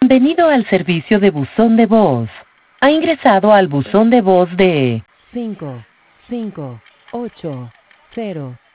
Bienvenido al servicio de buzón de voz. Ha ingresado al buzón de voz de 5, 5, 8, 0,